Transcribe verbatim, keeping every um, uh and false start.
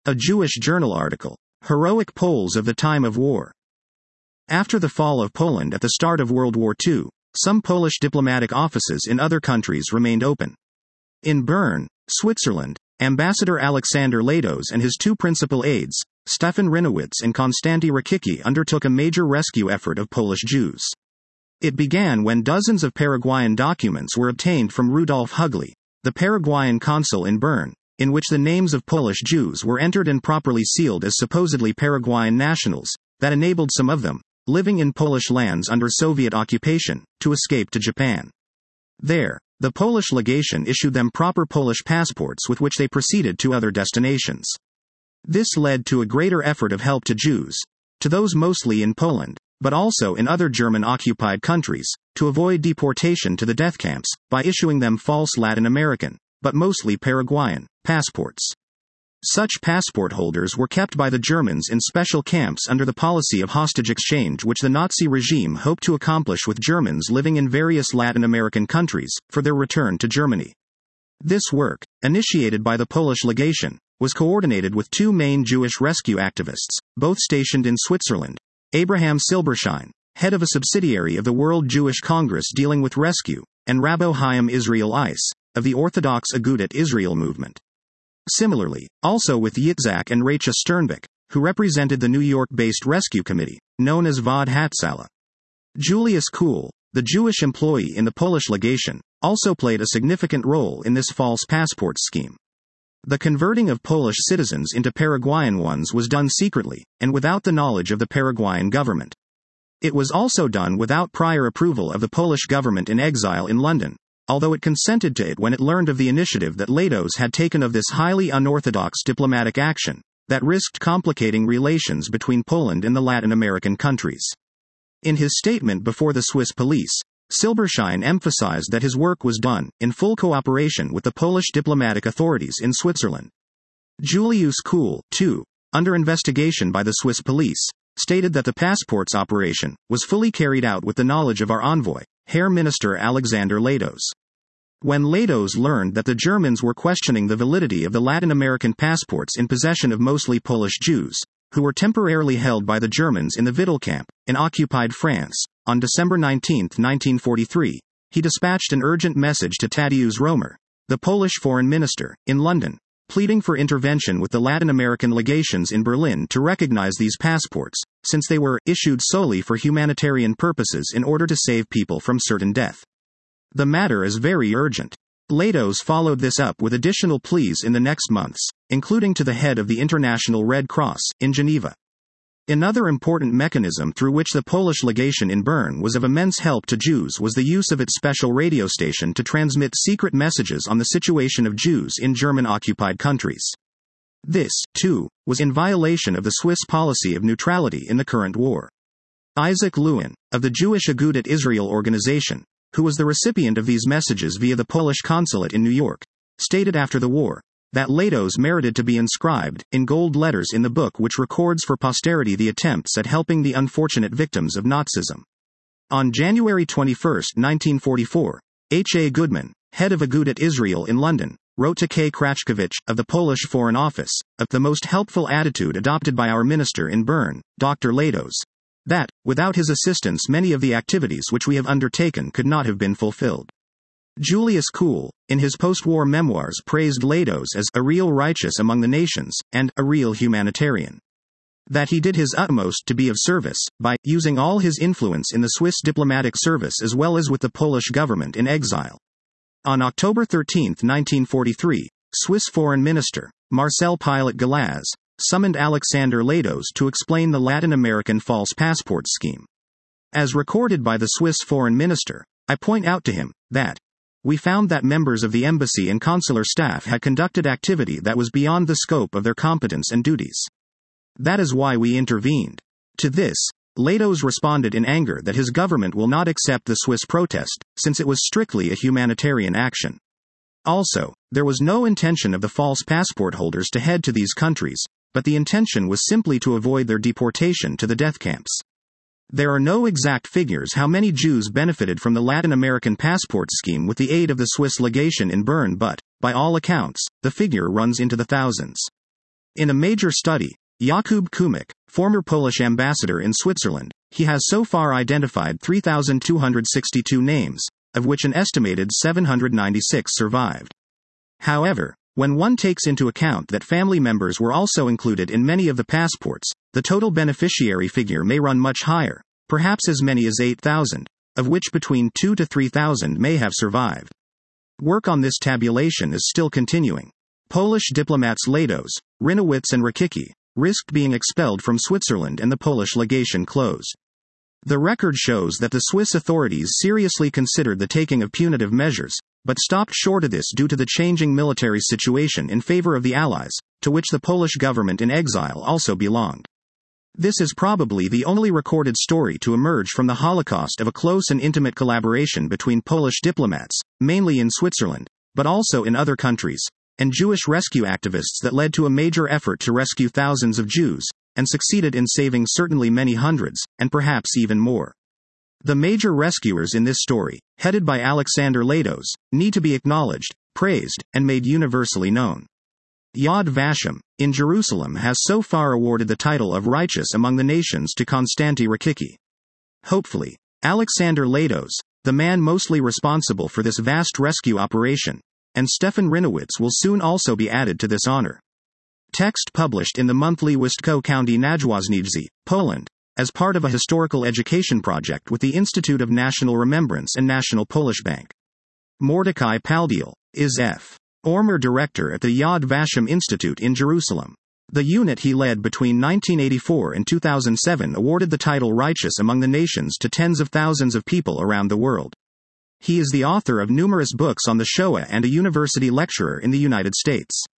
A Jewish Journal article. Heroic Poles of the Time of War. After the fall of Poland at the start of World War Two, some Polish diplomatic offices in other countries remained open. In Bern, Switzerland, Ambassador Alexander Lados and his two principal aides, Stefan Rynowicz and Konstanty Rakicki, undertook a major rescue effort of Polish Jews. It began when dozens of Paraguayan documents were obtained from Rudolf Hugli, the Paraguayan consul in Bern, in which the names of Polish Jews were entered and properly sealed as supposedly Paraguayan nationals, that enabled some of them, living in Polish lands under Soviet occupation, to escape to Japan. There, the Polish legation issued them proper Polish passports with which they proceeded to other destinations. This led to a greater effort of help to Jews, to those mostly in Poland, but also in other German-occupied countries, to avoid deportation to the death camps, by issuing them false Latin American, but mostly Paraguayan, passports. Such passport holders were kept by the Germans in special camps under the policy of hostage exchange which the Nazi regime hoped to accomplish with Germans living in various Latin American countries, for their return to Germany. This work, initiated by the Polish legation, was coordinated with two main Jewish rescue activists, both stationed in Switzerland: Abraham Silberschein, head of a subsidiary of the World Jewish Congress dealing with rescue, and Rabbo Chaim Israel Ice, of the Orthodox Agudat Israel movement. Similarly, also with Yitzhak and Rachel Sternbeck, who represented the New York-based rescue committee, known as Vod Hatsala. Julius Kuhl, the Jewish employee in the Polish legation, also played a significant role in this false passport scheme. The converting of Polish citizens into Paraguayan ones was done secretly, and without the knowledge of the Paraguayan government. It was also done without prior approval of the Polish government in exile in London, although it consented to it when it learned of the initiative that Lados had taken of this highly unorthodox diplomatic action, that risked complicating relations between Poland and the Latin American countries. In his statement before the Swiss police, Silberschein emphasized that his work was done in full cooperation with the Polish diplomatic authorities in Switzerland. Julius Kuhl, too, under investigation by the Swiss police, stated that the passports operation was fully carried out with the knowledge of our envoy, Herr Minister Alexander Lados. When Lados learned that the Germans were questioning the validity of the Latin American passports in possession of mostly Polish Jews, who were temporarily held by the Germans in the Vittel camp, in occupied France, on December nineteenth, nineteen forty-three, he dispatched an urgent message to Tadeusz Romer, the Polish foreign minister, in London, pleading for intervention with the Latin American legations in Berlin to recognize these passports, since they were issued solely for humanitarian purposes in order to save people from certain death. The matter is very urgent. Lados followed this up with additional pleas in the next months, including to the head of the International Red Cross, in Geneva. Another important mechanism through which the Polish legation in Bern was of immense help to Jews was the use of its special radio station to transmit secret messages on the situation of Jews in German-occupied countries. This, too, was in violation of the Swiss policy of neutrality in the current war. Isaac Lewin, of the Jewish Agudat Israel organization, who was the recipient of these messages via the Polish consulate in New York, stated after the war that Lados merited to be inscribed, in gold letters in the book which records for posterity the attempts at helping the unfortunate victims of Nazism. On January twenty-first, nineteen forty-four, H. A. Goodman, head of Agudat Israel in London, wrote to K. Krachkowicz, of the Polish Foreign Office, of the most helpful attitude adopted by our minister in Bern, Doctor Lados, that, without his assistance many of the activities which we have undertaken could not have been fulfilled. Julius Kuhl, in his post-war memoirs, praised Lados as a real righteous among the nations, and a real humanitarian. That he did his utmost to be of service, by using all his influence in the Swiss diplomatic service as well as with the Polish government in exile. On October thirteenth, nineteen forty-three, Swiss Foreign Minister, Marcel Pilot-Galaz, summoned Alexander Lados to explain the Latin American false passport scheme. As recorded by the Swiss Foreign Minister, I point out to him that we found that members of the embassy and consular staff had conducted activity that was beyond the scope of their competence and duties. That is why we intervened. To this, Lados responded in anger that his government will not accept the Swiss protest, since it was strictly a humanitarian action. Also, there was no intention of the false passport holders to head to these countries, but the intention was simply to avoid their deportation to the death camps. There are no exact figures how many Jews benefited from the Latin American passport scheme with the aid of the Swiss legation in Bern, but, by all accounts, the figure runs into the thousands. In a major study, Jakub Kumik, former Polish ambassador in Switzerland, he has so far identified three thousand two hundred sixty-two names, of which an estimated seven hundred ninety-six survived. However, when one takes into account that family members were also included in many of the passports, the total beneficiary figure may run much higher, perhaps as many as eight thousand, of which between two to three thousand may have survived. Work on this tabulation is still continuing. Polish diplomats Lados, Rynowicz and Rakicki risked being expelled from Switzerland and the Polish legation closed. The record shows that the Swiss authorities seriously considered the taking of punitive measures, but stopped short of this due to the changing military situation in favor of the Allies, to which the Polish government in exile also belonged. This is probably the only recorded story to emerge from the Holocaust of a close and intimate collaboration between Polish diplomats, mainly in Switzerland, but also in other countries, and Jewish rescue activists that led to a major effort to rescue thousands of Jews, and succeeded in saving certainly many hundreds, and perhaps even more. The major rescuers in this story, headed by Alexander Lados, need to be acknowledged, praised, and made universally known. Yad Vashem, in Jerusalem, has so far awarded the title of righteous among the nations to Konstanty Rakicki. Hopefully, Alexander Lados, the man mostly responsible for this vast rescue operation, and Stefan Rynowicz will soon also be added to this honor. Text published in the monthly Wystko County Nadwoznijzy, Poland, as part of a historical education project with the Institute of National Remembrance and National Polish Bank. Mordecai Paldiel is F. Former director at the Yad Vashem Institute in Jerusalem. The unit he led between nineteen eighty-four and two thousand seven awarded the title Righteous Among the Nations to tens of thousands of people around the world. He is the author of numerous books on the Shoah and a university lecturer in the United States.